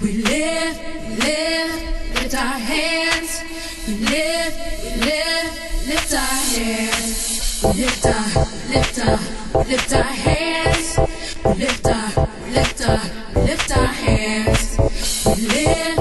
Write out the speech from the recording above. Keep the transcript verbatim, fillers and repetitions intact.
We lift, lift, lift our hands. We lift, we lift, lift our hands. We lift our, lift our, lift our hands. We lift our, lift our, lift our hands. We lift.